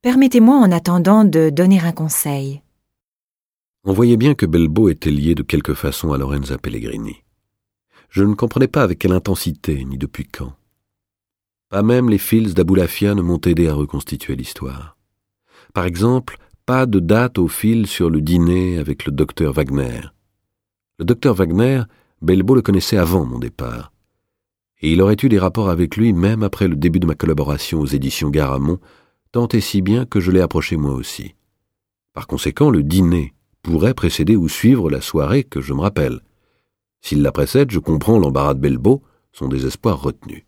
Permettez-moi en attendant de donner un conseil. On voyait bien que Belbo était lié de quelque façon à Lorenza Pellegrini. Je ne comprenais pas avec quelle intensité, ni depuis quand. Pas même les fils d'Aboulafia ne m'ont aidé à reconstituer l'histoire. Par exemple, pas de date au fil sur le dîner avec le docteur Wagner. Le docteur Wagner, Belbo le connaissait avant mon départ. Et il aurait eu des rapports avec lui même après le début de ma collaboration aux éditions Garamond, tant et si bien que je l'ai approché moi aussi. Par conséquent, le dîner pourrait précéder ou suivre la soirée que je me rappelle. S'il la précède, je comprends l'embarras de Belbo, son désespoir retenu.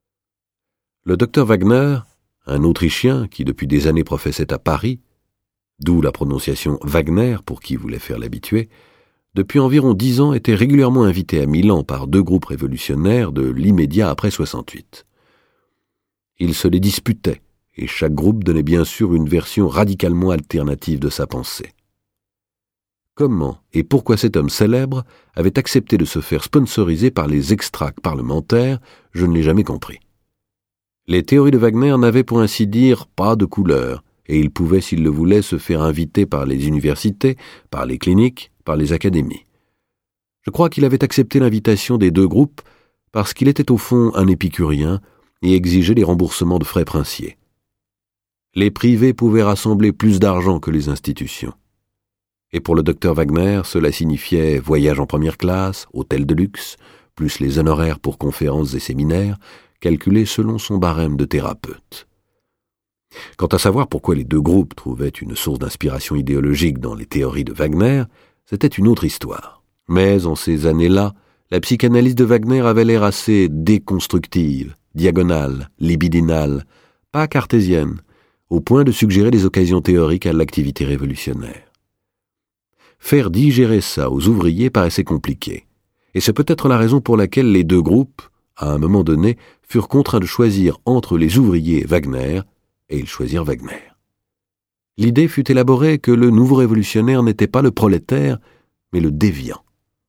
Le docteur Wagner, un Autrichien qui depuis des années professait à Paris, d'où la prononciation Wagner pour qui voulait faire l'habitué, depuis environ 10 ans était régulièrement invité à Milan par 2 groupes révolutionnaires de l'immédiat après 68. Ils se les disputaient, et chaque groupe donnait bien sûr une version radicalement alternative de sa pensée. Comment et pourquoi cet homme célèbre avait accepté de se faire sponsoriser par les extracts parlementaires, je ne l'ai jamais compris. Les théories de Wagner n'avaient pour ainsi dire pas de couleur, et il pouvait, s'il le voulait, se faire inviter par les universités, par les cliniques, par les académies. Je crois qu'il avait accepté l'invitation des 2 groupes parce qu'il était au fond un épicurien et exigeait les remboursements de frais princiers. Les privés pouvaient rassembler plus d'argent que les institutions. Et pour le docteur Wagner, cela signifiait voyage en première classe, hôtel de luxe, plus les honoraires pour conférences et séminaires, calculés selon son barème de thérapeute. Quant à savoir pourquoi les 2 groupes trouvaient une source d'inspiration idéologique dans les théories de Wagner, c'était une autre histoire. Mais en ces années-là, la psychanalyse de Wagner avait l'air assez déconstructive, diagonale, libidinale, pas cartésienne, au point de suggérer des occasions théoriques à l'activité révolutionnaire. Faire digérer ça aux ouvriers paraissait compliqué, et c'est peut-être la raison pour laquelle les 2 groupes, à un moment donné, furent contraints de choisir entre les ouvriers et Wagner, et ils choisirent Wagner. L'idée fut élaborée que le nouveau révolutionnaire n'était pas le prolétaire, mais le déviant.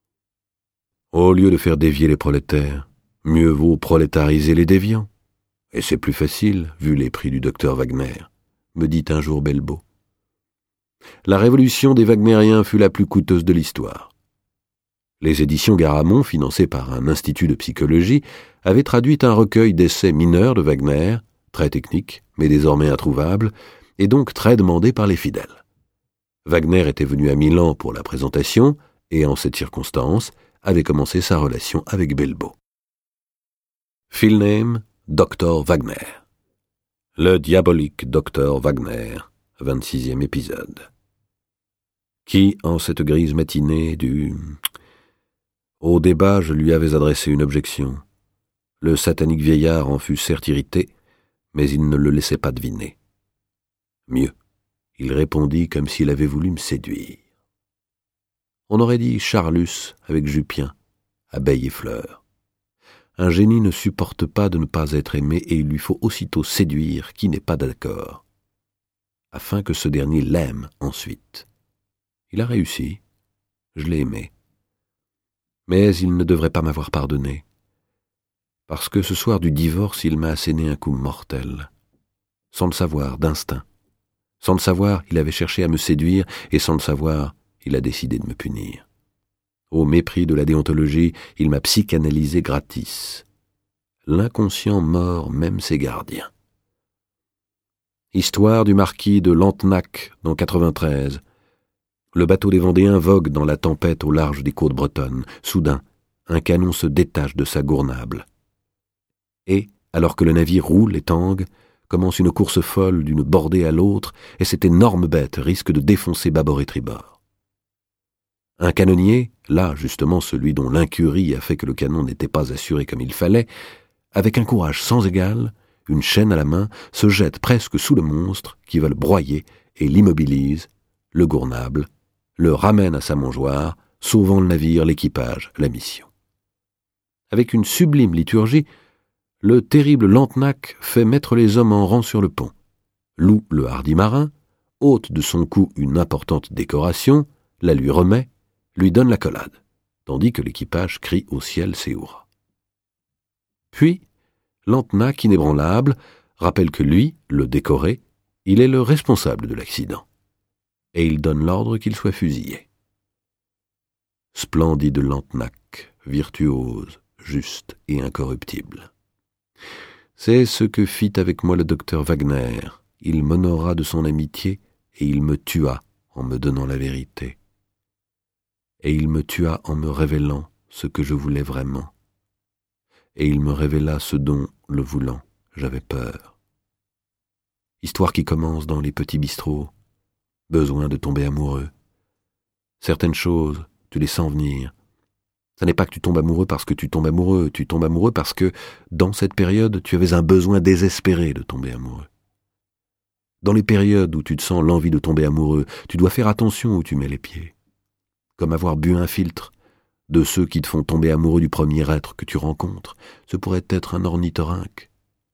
Au lieu de faire dévier les prolétaires, mieux vaut prolétariser les déviants. Et c'est plus facile, vu les prix du docteur Wagner, me dit un jour Belbo. La révolution des Wagnériens fut la plus coûteuse de l'histoire. Les éditions Garamond, financées par un institut de psychologie, avaient traduit un recueil d'essais mineurs de Wagner, très technique, mais désormais introuvable, et donc très demandé par les fidèles. Wagner était venu à Milan pour la présentation, et en cette circonstance, avait commencé sa relation avec Belbo. Fill name, Dr. Wagner. Le diabolique Dr. Wagner, 26e épisode. Qui, en cette grise matinée Au débat, je lui avais adressé une objection. Le satanique vieillard en fut certes irrité, mais il ne le laissait pas deviner. Mieux, il répondit comme s'il avait voulu me séduire. On aurait dit Charlus avec Jupien, abeille et fleurs. Un génie ne supporte pas de ne pas être aimé et il lui faut aussitôt séduire qui n'est pas d'accord, afin que ce dernier l'aime ensuite. Il a réussi, je l'ai aimé. Mais il ne devrait pas m'avoir pardonné, parce que ce soir du divorce, il m'a asséné un coup mortel. Sans le savoir, d'instinct. Sans le savoir, il avait cherché à me séduire, et sans le savoir, il a décidé de me punir. Au mépris de la déontologie, il m'a psychanalysé gratis. L'inconscient mord même ses gardiens. Histoire du marquis de Lantenac, dans 93. Le bateau des Vendéens vogue dans la tempête au large des côtes bretonnes. Soudain, un canon se détache de sa gournable. Et, alors que le navire roule et tangue, commence une course folle d'une bordée à l'autre, et cette énorme bête risque de défoncer bâbord et tribord. Un canonnier, là justement celui dont l'incurie a fait que le canon n'était pas assuré comme il fallait, avec un courage sans égal, une chaîne à la main, se jette presque sous le monstre qui va le broyer et l'immobilise, le gournable, le ramène à sa mangeoire, sauvant le navire, l'équipage, la mission. Avec une sublime liturgie, le terrible Lantenac fait mettre les hommes en rang sur le pont, loue le hardi marin, ôte de son cou une importante décoration, la lui remet, lui donne l'accolade, tandis que l'équipage crie au ciel ses hurrahs. Puis, Lantenac, inébranlable, rappelle que lui, le décoré, Il est le responsable de l'accident, et il donne l'ordre qu'il soit fusillé. Splendide Lantenac, virtuose, juste et incorruptible. C'est ce que fit avec moi le docteur Wagner. Il m'honora de son amitié et il me tua en me donnant la vérité. Et il me tua en me révélant ce que je voulais vraiment. Et il me révéla ce dont, le voulant, j'avais peur. Histoire qui commence dans les petits bistrots, besoin de tomber amoureux. Certaines choses, tu les sens venir. Ce n'est pas que tu tombes amoureux parce que tu tombes amoureux parce que, dans cette période, tu avais un besoin désespéré de tomber amoureux. Dans les périodes où tu te sens l'envie de tomber amoureux, tu dois faire attention où tu mets les pieds. Comme avoir bu un filtre de ceux qui te font tomber amoureux du premier être que tu rencontres. Ce pourrait être un ornithorynque.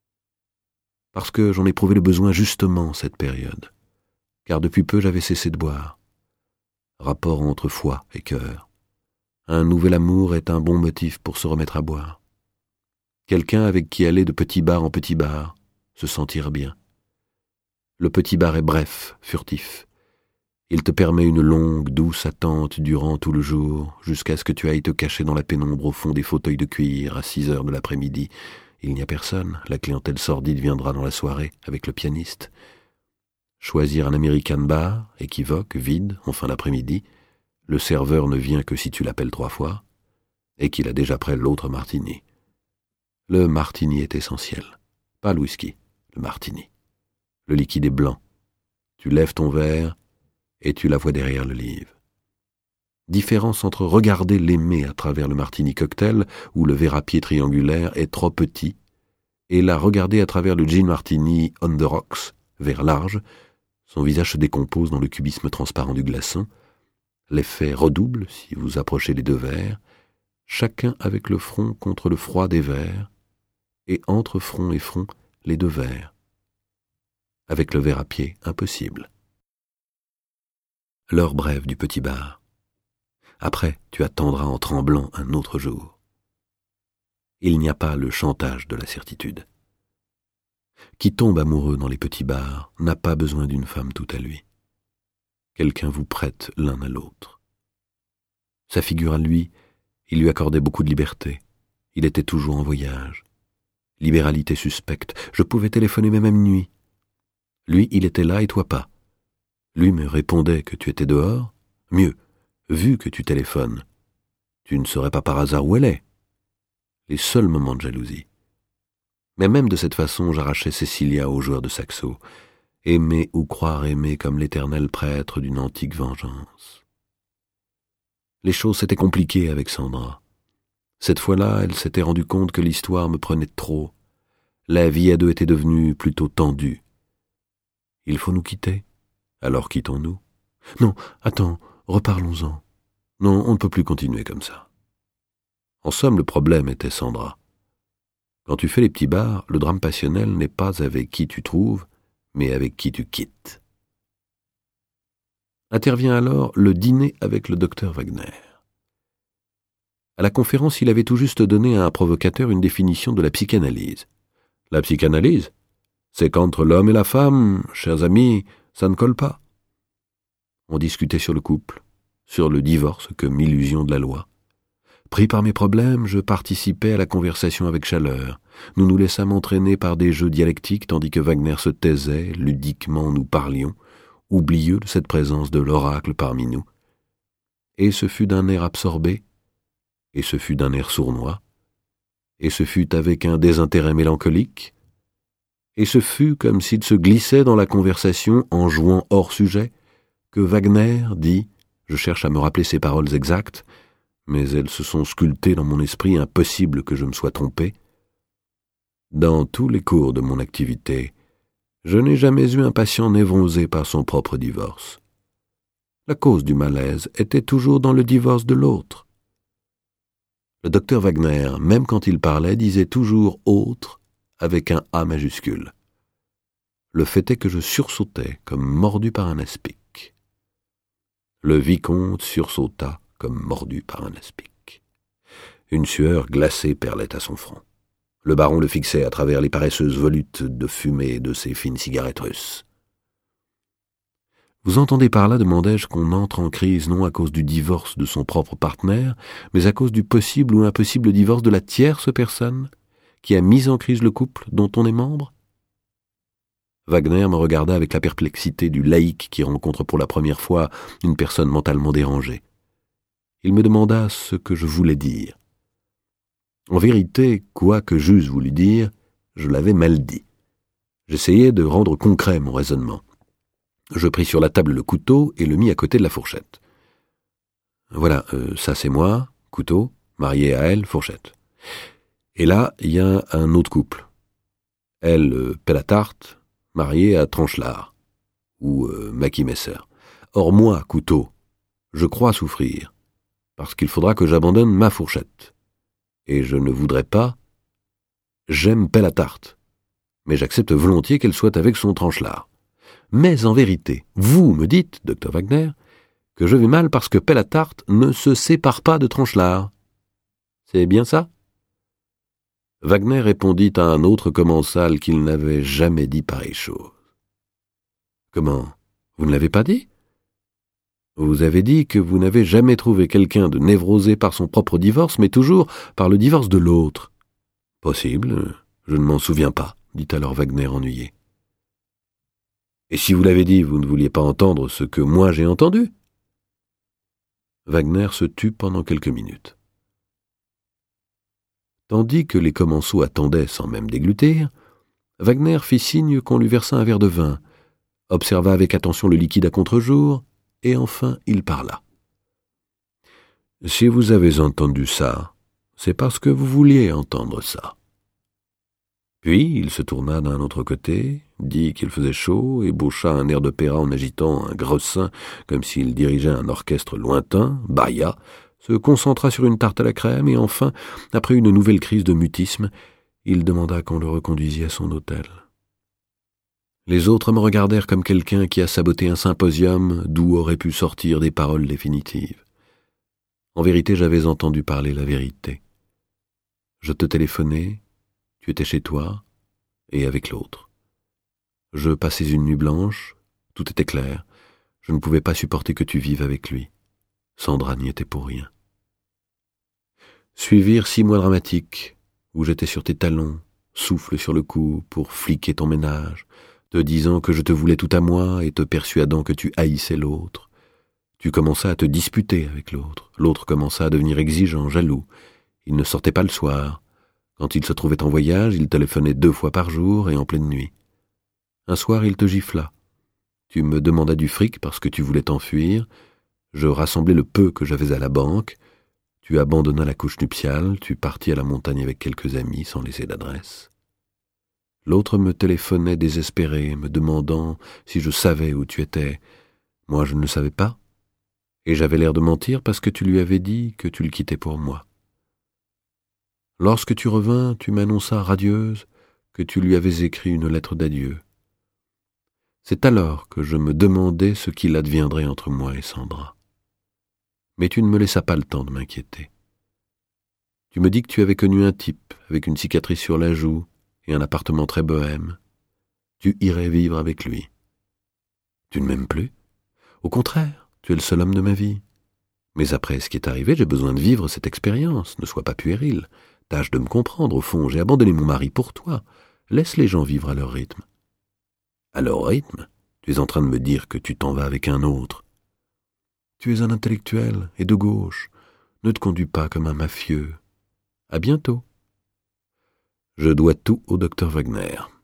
Parce que j'en ai éprouvé le besoin justement cette période, car depuis peu j'avais cessé de boire. Rapport entre foie et cœur. Un nouvel amour est un bon motif pour se remettre à boire. Quelqu'un avec qui aller de petit bar en petit bar, se sentir bien. Le petit bar est bref, furtif. Il te permet une longue, douce attente durant tout le jour, jusqu'à ce que tu ailles te cacher dans la pénombre au fond des fauteuils de cuir à 6 heures de l'après-midi. Il n'y a personne, la clientèle sordide viendra dans la soirée avec le pianiste. Choisir un American bar, équivoque, vide, en fin d'après-midi. Le serveur ne vient que si tu l'appelles 3 fois, et qu'il a déjà prêt l'autre martini. Le martini est essentiel, pas le whisky, le martini. Le liquide est blanc. Tu lèves ton verre, et tu la vois derrière le livre. Différence entre regarder l'aimer à travers le martini cocktail, où le verre à pied triangulaire est trop petit, et la regarder à travers le gin martini on the rocks, verre large. Son visage se décompose dans le cubisme transparent du glaçon. L'effet redouble si vous approchez les 2 verres, chacun avec le front contre le froid des verres, et entre front et front, les 2 verres. Avec le verre à pied, impossible. L'heure brève du petit bar. Après, tu attendras en tremblant un autre jour. Il n'y a pas le chantage de la certitude. Qui tombe amoureux dans les petits bars n'a pas besoin d'une femme tout à lui. Quelqu'un vous prête l'un à l'autre. Sa figure à lui, il lui accordait beaucoup de liberté. Il était toujours en voyage. Libéralité suspecte. Je pouvais téléphoner même à minuit. Lui, il était là et toi pas. Lui me répondait que tu étais dehors. Mieux, vu que tu téléphones, tu ne saurais pas par hasard où elle est. Les seuls moments de jalousie. Mais même de cette façon, j'arrachais Cécilia aux joueurs de saxo. Aimer ou croire aimer comme l'éternel prêtre d'une antique vengeance. Les choses s'étaient compliquées avec Sandra. Cette fois-là, elle s'était rendue compte que l'histoire me prenait trop. La vie à 2 était devenue plutôt tendue. Il faut nous quitter. Alors quittons-nous. Non, attends, reparlons-en. Non, on ne peut plus continuer comme ça. En somme, le problème était Sandra. Quand tu fais les petits bars, le drame passionnel n'est pas avec qui tu trouves, mais avec qui tu quittes. Intervient alors le dîner avec le docteur Wagner. À la conférence, il avait tout juste donné à un provocateur une définition de la psychanalyse. La psychanalyse, c'est qu'entre l'homme et la femme, chers amis, ça ne colle pas. On discutait sur le couple, sur le divorce comme illusion de la loi. Pris par mes problèmes, je participais à la conversation avec chaleur. Nous nous laissâmes entraîner par des jeux dialectiques tandis que Wagner se taisait, ludiquement nous parlions, oublieux de cette présence de l'oracle parmi nous. Et ce fut d'un air absorbé, et ce fut d'un air sournois, et ce fut avec un désintérêt mélancolique, et ce fut comme s'il se glissait dans la conversation en jouant hors sujet, que Wagner dit, je cherche à me rappeler ses paroles exactes, mais elles se sont sculptées dans mon esprit, impossible que je me sois trompé. Dans tous les cours de mon activité, je n'ai jamais eu un patient névrosé par son propre divorce. La cause du malaise était toujours dans le divorce de l'autre. Le docteur Wagner, même quand il parlait, disait toujours « autre » avec un A majuscule. Le fait est que je sursautais comme mordu par un aspic. Le vicomte sursauta comme mordu par un aspic. Une sueur glacée perlait à son front. Le baron le fixait à travers les paresseuses volutes de fumée de ses fines cigarettes russes. Vous entendez par là, demandai-je, qu'on entre en crise non à cause du divorce de son propre partenaire, mais à cause du possible ou impossible divorce de la tierce personne qui a mis en crise le couple dont on est membre? Wagner me regarda avec la perplexité du laïc qui rencontre pour la première fois une personne mentalement dérangée. Il me demanda ce que je voulais dire. En vérité, quoi que j'eusse voulu dire, je l'avais mal dit. J'essayais de rendre concret mon raisonnement. Je pris sur la table le couteau et le mis à côté de la fourchette. Voilà, ça c'est moi, couteau, marié à elle, fourchette. Et là, il y a un autre couple. Elle, pelle à tarte, mariée à Tranchelard, ou Mackie Messer. Or moi, couteau, je crois souffrir, parce qu'il faudra que j'abandonne ma fourchette. Et je ne voudrais pas... J'aime pelle à tarte, mais j'accepte volontiers qu'elle soit avec son Tranchelard. Mais en vérité, vous me dites, docteur Wagner, que je vais mal parce que pelle à tarte ne se sépare pas de Tranchelard. C'est bien ça? Wagner répondit à un autre commensal qu'il n'avait jamais dit pareille chose. Comment? Vous ne l'avez pas dit? Vous avez dit que vous n'avez jamais trouvé quelqu'un de névrosé par son propre divorce, mais toujours par le divorce de l'autre. Possible, je ne m'en souviens pas, dit alors Wagner ennuyé. Et si vous l'avez dit, vous ne vouliez pas entendre ce que moi j'ai entendu? Wagner se tut pendant quelques minutes. Tandis que les commensaux attendaient sans même déglutir, Wagner fit signe qu'on lui versa un verre de vin, observa avec attention le liquide à contre-jour, et enfin il parla. « Si vous avez entendu ça, c'est parce que vous vouliez entendre ça. » Puis il se tourna d'un autre côté, dit qu'il faisait chaud, ébaucha un air d'opéra en agitant un gros sein comme s'il dirigeait un orchestre lointain, bâilla, se concentra sur une tarte à la crème et enfin, après une nouvelle crise de mutisme, il demanda qu'on le reconduisît à son hôtel. Les autres me regardèrent comme quelqu'un qui a saboté un symposium d'où auraient pu sortir des paroles définitives. En vérité, j'avais entendu parler la vérité. Je te téléphonais, tu étais chez toi, et avec l'autre. Je passais une nuit blanche, tout était clair, je ne pouvais pas supporter que tu vives avec lui. Sandra n'y était pour rien. Suivirent 6 mois dramatiques, où j'étais sur tes talons, souffle sur le cou pour fliquer ton ménage, te disant que je te voulais tout à moi et te persuadant que tu haïssais l'autre. Tu commenças à te disputer avec l'autre. L'autre commença à devenir exigeant, jaloux. Il ne sortait pas le soir. Quand il se trouvait en voyage, il téléphonait 2 fois par jour et en pleine nuit. Un soir, il te gifla. Tu me demandas du fric parce que tu voulais t'enfuir. Je rassemblai le peu que j'avais à la banque. Tu abandonnas la couche nuptiale, tu partis à la montagne avec quelques amis sans laisser d'adresse. L'autre me téléphonait désespéré, me demandant si je savais où tu étais. Moi, je ne le savais pas. Et j'avais l'air de mentir parce que tu lui avais dit que tu le quittais pour moi. Lorsque tu revins, tu m'annonças radieuse que tu lui avais écrit une lettre d'adieu. C'est alors que je me demandais ce qu'il adviendrait entre moi et Sandra. Mais tu ne me laissas pas le temps de m'inquiéter. Tu me dis que tu avais connu un type avec une cicatrice sur la joue et un appartement très bohème. Tu irais vivre avec lui. Tu ne m'aimes plus? Au contraire, tu es le seul homme de ma vie. Mais après ce qui est arrivé, j'ai besoin de vivre cette expérience. Ne sois pas puéril. Tâche de me comprendre. Au fond, j'ai abandonné mon mari pour toi. Laisse les gens vivre à leur rythme. À leur rythme? Tu es en train de me dire que tu t'en vas avec un autre. Tu es un intellectuel et de gauche. Ne te conduis pas comme un mafieux. À bientôt. Je dois tout au docteur Wagner.